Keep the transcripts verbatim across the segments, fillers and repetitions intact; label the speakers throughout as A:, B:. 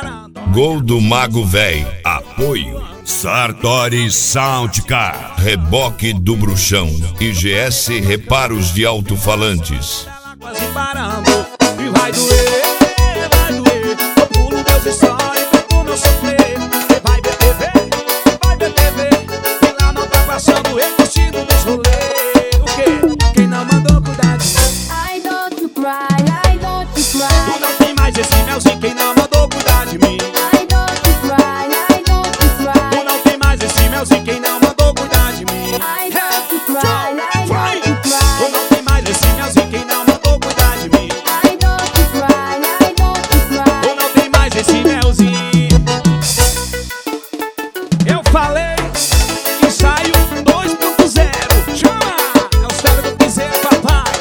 A: Gol do Mago Véi. Apoio Sartori Soundcar, Reboque do Bruxão e G S Reparos de Alto-Falantes.
B: Quase parando e vai doer, vai doer. Eu pulo meus stories pra tu não sofrer. Vai B T V, vai B T V. E lá não tá passando eu curtindo meus rolês. O quê? Quem não mandou cuidar de mim?
C: I don't you cry, I don't you
B: Tu
C: cry.
B: não tem mais esse melzinho. Quem não mandou cuidar de mim?
C: I don't you cry, I don't you
B: Tu
C: cry.
B: não tem mais esse melzinho. Quem não mandou cuidar de mim?
C: I don't you cry, I
B: Vai!
C: don't you
B: Tu
C: cry.
B: não tem mais esse melzinho. Quem não mandou cuidar de mim?
C: I don't you cry, I don't you
B: Tu
C: cry.
B: não tem mais esse melzinho. Eu falei ensaio dois ponto zero. Chama! É o cérebro do piseiro, papai.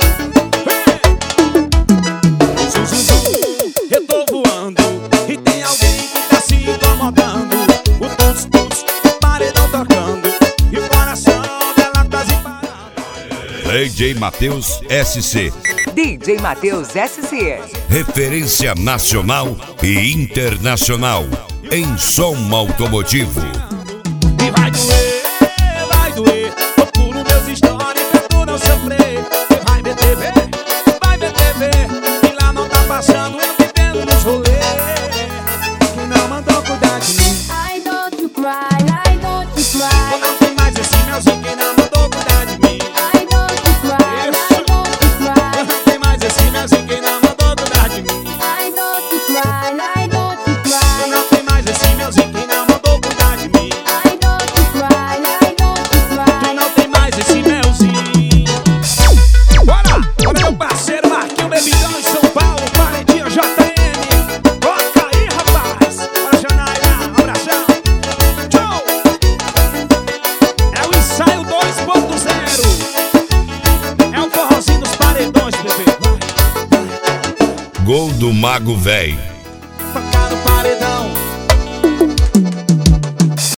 B: Vem! Zum, zum, zum. Eu tô voando e tem alguém que tá se incomodando. O tons, tons, o paredão tocando e o coração dela quase parando.
A: D J Matheus S C,
D: D J Matheus S C.
A: referência nacional e internacional em som automotivo.
B: E vai doer, vai doer. Eu pulo meus stories pra tu não sofrer. Vai B T V, vai B T V. E lá não tá passando eu vivendo nos rolês. Quem não mandou cuidar de mim?
C: I don't you cry, I don't you
B: Tu
C: cry.
B: não tem mais esse melzinho. Quem não mandou cuidar de mim?
C: I don't you cry, I don't you
B: Tu
C: cry.
B: não tem mais esse melzinho. Quem não mandou cuidar de mim?
C: I don't you cry, I don't you
B: Tu
C: cry.
B: não tem mais esse melzinho. Quem não mandou cuidar de mim?
C: I don't you cry, I don't you
B: Tu
C: cry.
B: não tem mais esse melzinho. Bora! Bora, meu parceiro Marquinho Bebidão em São Paulo, Paredinha J M. Toca aí, rapaz! Bora, Janaína, abração! Tchau! É o ensaio dois ponto zero. É o forrozinho dos paredões, bebê. Vai, vai.
A: Gol do Mago Véi.